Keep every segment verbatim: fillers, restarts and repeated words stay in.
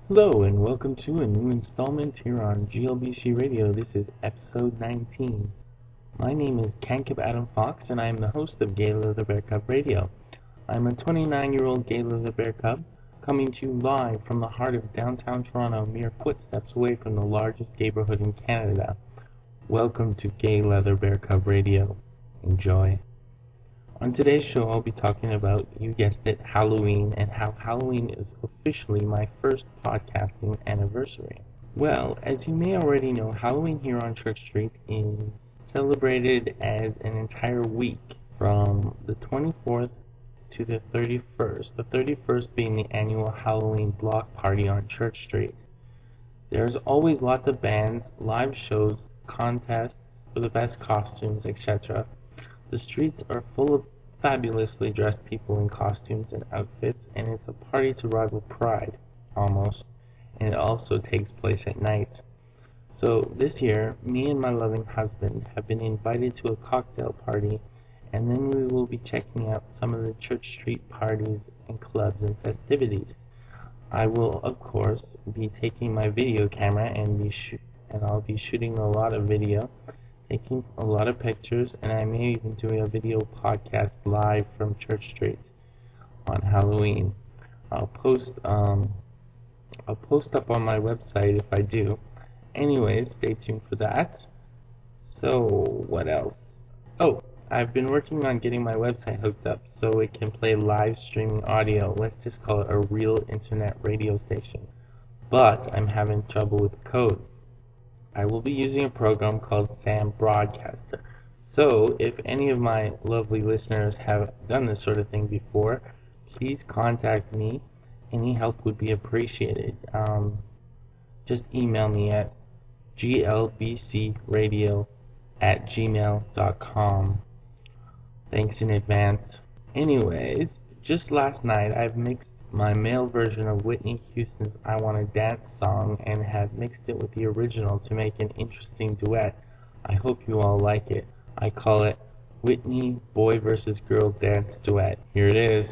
Hello and welcome to a new installment here on G L B C Radio. This is episode nineteen. My name is Kankip Adam Fox and I am the host of Gay Leather Bear Cub Radio. I'm a twenty-nine-year-old Gay Leather Bear Cub coming to you live from the heart of downtown Toronto, mere footsteps away from the largest neighborhood in Canada. Welcome to Gay Leather Bear Cub Radio. Enjoy. On today's show, I'll be talking about, you guessed it, Halloween, and how Halloween is officially my first podcasting anniversary. Well, as you may already know, Halloween here on Church Street is celebrated as an entire week from the twenty-fourth to the thirty-first, the thirty-first being the annual Halloween block party on Church Street. There's always lots of bands, live shows, contests for the best costumes, et cetera. The streets are full of fabulously dressed people in costumes and outfits, and it's a party to rival Pride, almost, and it also takes place at night. So this year, me and my loving husband have been invited to a cocktail party, and then we will be checking out some of the Church Street parties and clubs and festivities. I will, of course, be taking my video camera and be sh- and I'll be shooting a lot of video, taking a lot of pictures, and I may even do a video podcast live from Church Street on Halloween. I'll post um I'll post up on my website if I do. Anyways, stay tuned for that. So what else? Oh, I've been working on getting my website hooked up so it can play live streaming audio. Let's just call it a real internet radio station. But I'm having trouble with code. I will be using a program called Sam Broadcaster. So, if any of my lovely listeners have done this sort of thing before, please contact me. Any help would be appreciated. Um, just email me at g l b c radio at gmail dot com. Thanks in advance. Anyways, just last night I've mixed my male version of Whitney Houston's I Wanna Dance song and have mixed it with the original to make an interesting duet. I hope you all like it. I call it Whitney Boy versus Girl Dance Duet. Here it is.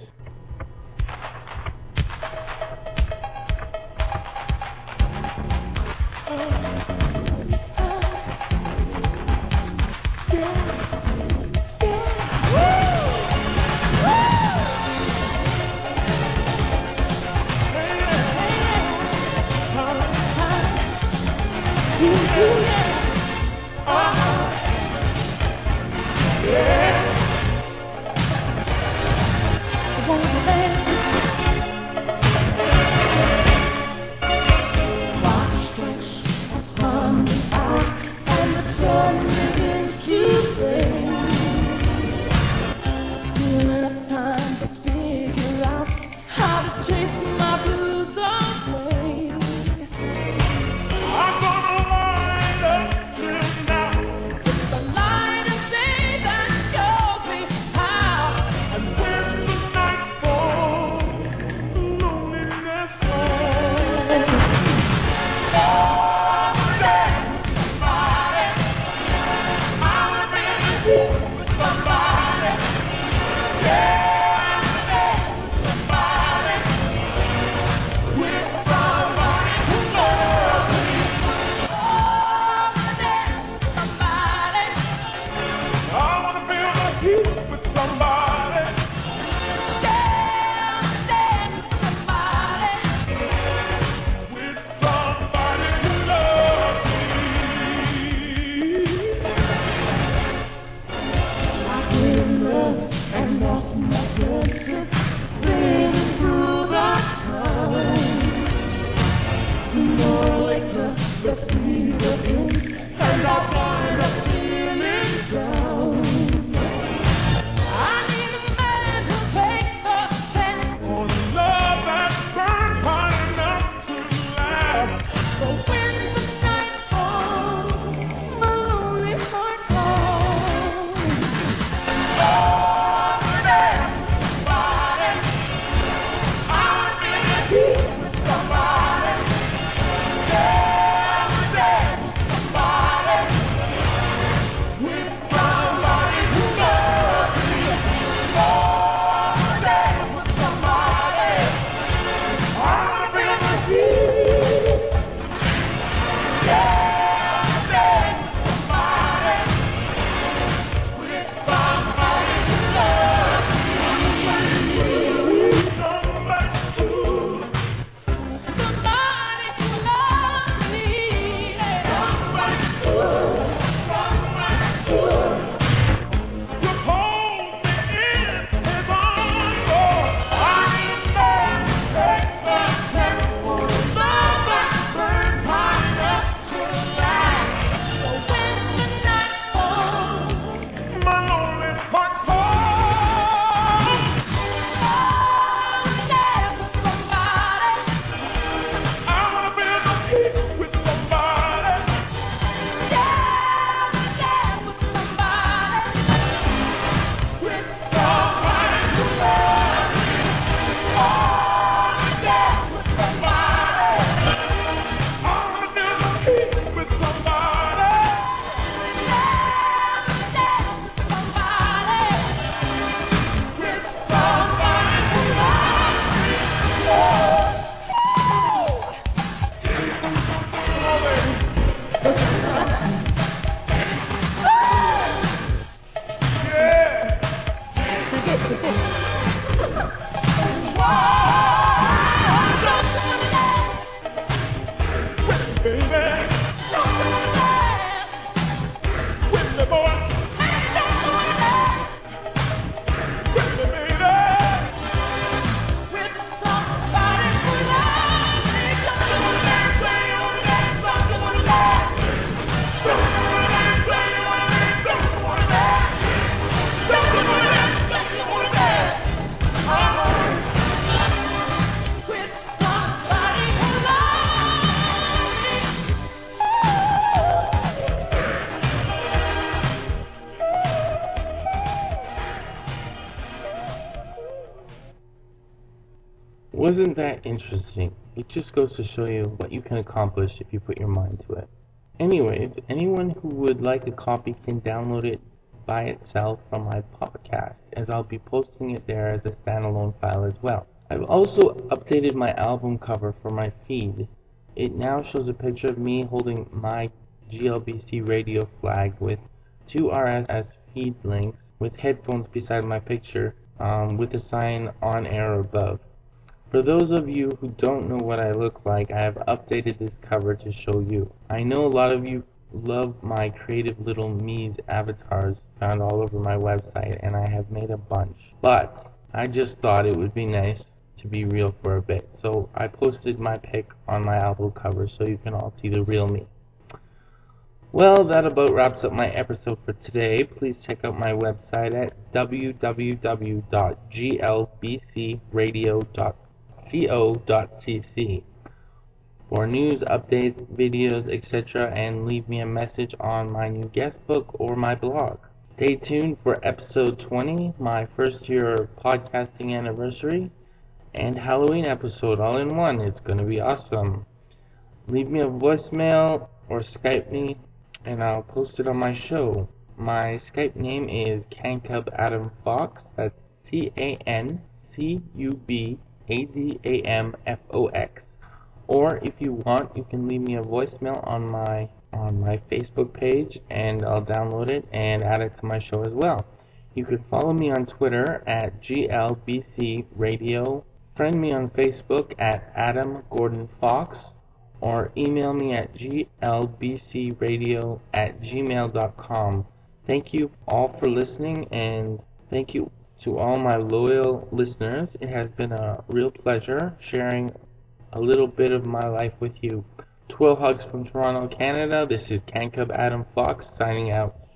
wasn't that interesting. It just goes to show you what you can accomplish if you put your mind to it. Anyways, anyone who would like a copy can download it by itself from my podcast, as I'll be posting it there as a standalone file as well. I've also updated my album cover for my feed. It now shows a picture of me holding my G L B C radio flag with two R S S feed links with headphones beside my picture, um, with a sign on air above. For those of you who don't know what I look like, I have updated this cover to show you. I know a lot of you love my creative little me's avatars found all over my website, and I have made a bunch. But I just thought it would be nice to be real for a bit, so I posted my pic on my album cover so you can all see the real me. Well, that about wraps up my episode for today. Please check out my website at w w w dot g l b c radio dot co dot c c for news, updates, videos, et cetera, and leave me a message on my new guest book or my blog. Stay tuned for episode twenty, my first year podcasting anniversary, and Halloween episode all in one. It's going to be awesome. Leave me a voicemail or Skype me, and I'll post it on my show. My Skype name is Cancub Adam Fox. That's C A N C U B A D A M F O X. Or if you want, you can leave me a voicemail on my on my Facebook page, and I'll download it and add it to my show as well. You can follow me on Twitter at G L B C Radio, friend me on Facebook at Adam Gordon Fox, or email me at G L B C radio at gmail dot com. Thank you all for listening, and thank you to all my loyal listeners. It has been a real pleasure sharing a little bit of my life with you. Twirl hugs from Toronto, Canada. This is Cancub Adam Fox signing out.